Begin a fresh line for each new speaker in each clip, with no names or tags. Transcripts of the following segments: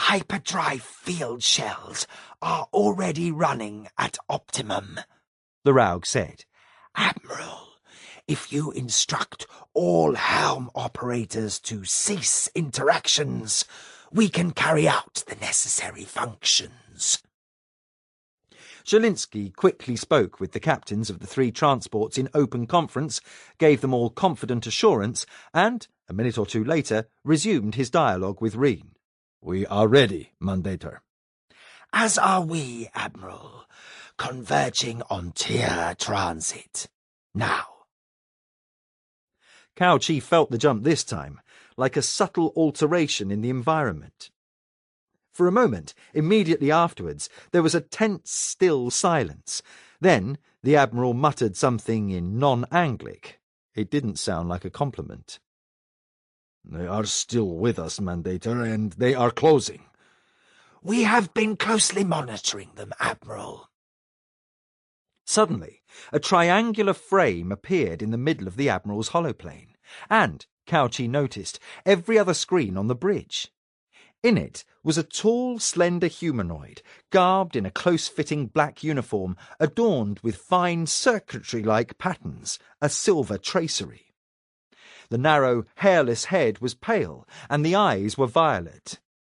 hyperdrive field shells are already running at optimum, the Raug said. Admiral, if you instruct all helm operators to cease interactions, we can carry out the necessary functions.
Zielinski quickly spoke with the captains of the 3 transports in open conference, gave them all confident assurance, and, a minute or two later, resumed his dialogue with Reen.
We are ready, Mandator.
As are we, Admiral, converging on Tyr transit. Now.
Cao Chi felt the jump this time, like a subtle alteration in the environment. For a moment, immediately afterwards, there was a tense, still silence. Then the Admiral muttered something in non-Anglic. It didn't sound like a compliment.
They are still with us, Mandator, and they are closing.
We have been closely monitoring them, Admiral.
Suddenly, a triangular frame appeared in the middle of the Admiral's holoplane, and, Cao Chi noticed, every other screen on the bridge. In it was a tall, slender humanoid, garbed in a close-fitting black uniform, adorned with fine circuitry-like patterns, a silver tracery. The narrow, hairless head was pale, and the eyes were violet.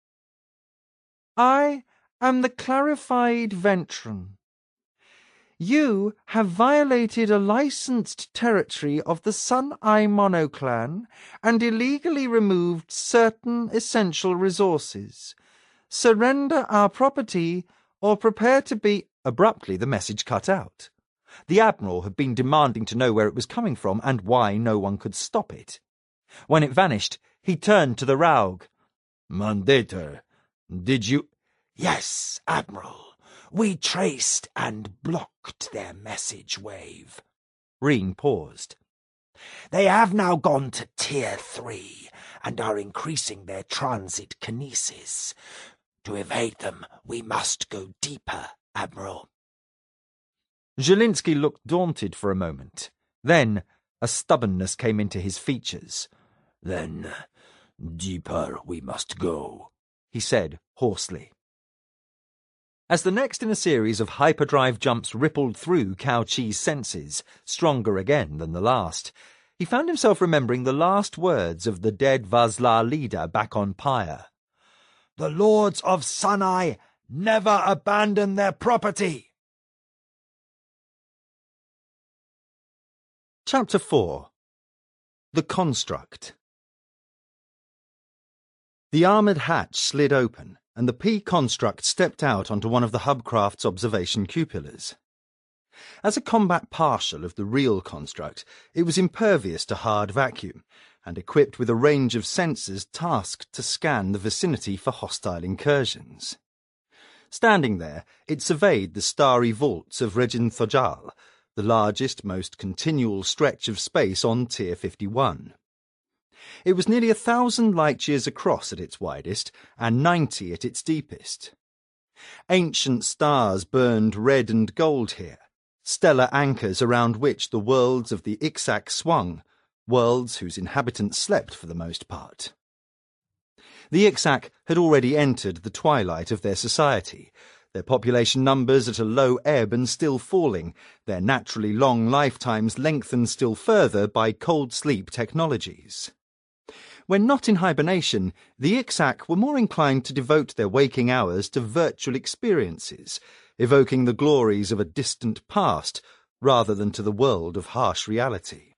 I am the clarified Ventron. You have violated a licensed territory of the Sun-Eye Monoclan and illegally removed certain essential resources. Surrender our property or prepare to be— Abruptly the message cut out. The Admiral had been demanding to know where it was coming from and why no one could stop it. When it vanished, he turned to the Raug.
Mandator, did you—
Yes, Admiral. We traced and blocked their message wave.
Reen paused.
They have now gone to Tier 3 and are increasing their transit kinesis. To evade them, we must go deeper, Admiral.
Zielinski looked daunted for a moment. Then a stubbornness came into his features.
Then deeper we must go,
he said hoarsely. As the next in a series of hyperdrive jumps rippled through Cao Chi's senses, stronger again than the last, he found himself remembering the last words of the dead Vazla leader back on Pyre.
The Lords of Sun-Eye never abandon their property.
Chapter 4. The Construct. The armoured hatch slid open, and the P-Construct stepped out onto one of the hubcraft's observation cupolas. As a combat partial of the real construct, it was impervious to hard vacuum, and equipped with a range of sensors tasked to scan the vicinity for hostile incursions. Standing there, it surveyed the starry vaults of Regin Thojal, the largest, most continual stretch of space on Tier 51. It was nearly 1,000 light-years across at its widest, and 90 at its deepest. Ancient stars burned red and gold here, stellar anchors around which the worlds of the Ixac swung, worlds whose inhabitants slept for the most part. The Ixac had already entered the twilight of their society, their population numbers at a low ebb and still falling, their naturally long lifetimes lengthened still further by cold sleep technologies. When not in hibernation, the Ixac were more inclined to devote their waking hours to virtual experiences, evoking the glories of a distant past rather than to the world of harsh reality.